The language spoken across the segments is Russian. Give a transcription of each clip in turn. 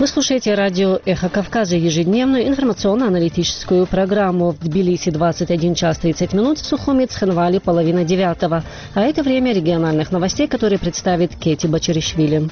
Вы слушаете радио «Эхо Кавказа», ежедневную информационно-аналитическую программу. В Тбилиси 21 час 30 минут, в Сухуми, Цхинвали, 8:30. А это время региональных новостей, которые представит Кети Бачаришвили.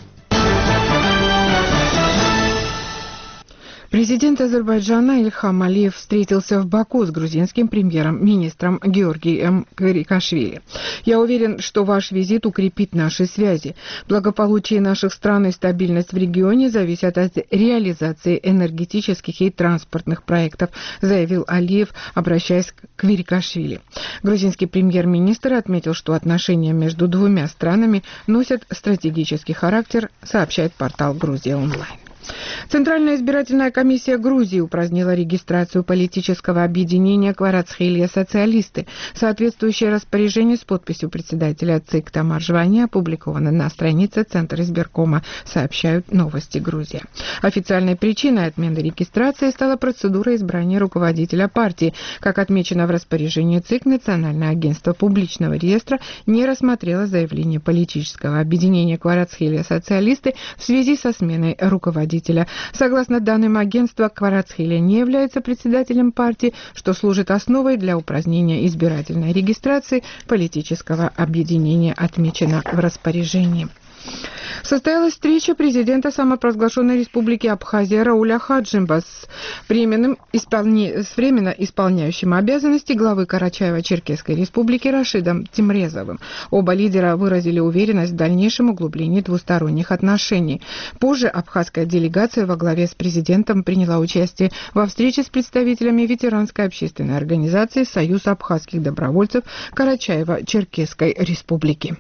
Президент Азербайджана Ильхам Алиев встретился в Баку с грузинским премьер-министром Георгием Квирикашвили. «Я уверен, что ваш визит укрепит наши связи. Благополучие наших стран и стабильность в регионе зависят от реализации энергетических и транспортных проектов», заявил Алиев, обращаясь к Квирикашвили. Грузинский премьер-министр отметил, что отношения между двумя странами носят стратегический характер, сообщает портал «Грузия онлайн». Центральная избирательная комиссия Грузии упразднила регистрацию политического объединения «Кварацхелия социалисты». Соответствующее распоряжение с подписью председателя ЦИК Тамар Жвани опубликовано на странице Центра избиркома, сообщают «Новости Грузия». Официальной причиной отмены регистрации стала процедура избрания руководителя партии. Как отмечено в распоряжении ЦИК, Национальное агентство публичного реестра не рассмотрело заявление политического объединения «Кварацхелия социалисты» в связи со сменой руководителя. Согласно данным агентства, Кварацхелия не является председателем партии, что служит основой для упразднения избирательной регистрации политического объединения, отмечено в распоряжении. Состоялась встреча президента самопровозглашенной республики Абхазия Рауля Хаджимба с временно исполняющим обязанности главы Карачаево-Черкесской республики Рашидом Тимрезовым. Оба лидера выразили уверенность в дальнейшем углублении двусторонних отношений. Позже абхазская делегация во главе с президентом приняла участие во встрече с представителями ветеранской общественной организации «Союз абхазских добровольцев Карачаево-Черкесской республики».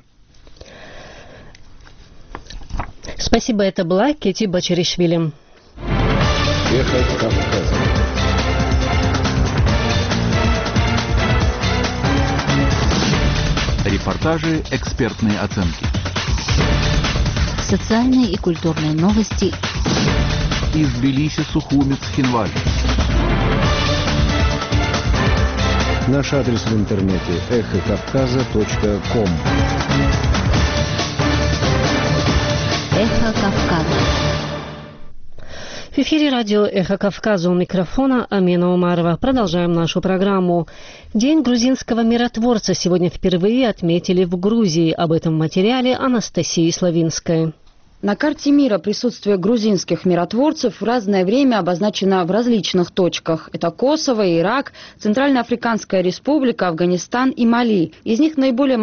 Спасибо, это была Кети Бачаришвили. Эхо Кавказа. Репортажи, экспертные оценки. Социальные и культурные новости. Из Тбилиси, Сухуми, Цхинвали. Наш адрес в интернете эхокавказа.ком. Эхо Кавказа. В эфире радио «Эхо Кавказа», у микрофона Амина Умарова. Продолжаем нашу программу. День грузинского миротворца сегодня впервые отметили в Грузии. Об этом в материале Анастасии Славинской. На карте мира присутствие грузинских миротворцев в разное время обозначено в различных точках. Это Косово, Ирак, Центральноафриканская республика, Афганистан и Мали. Из них наиболее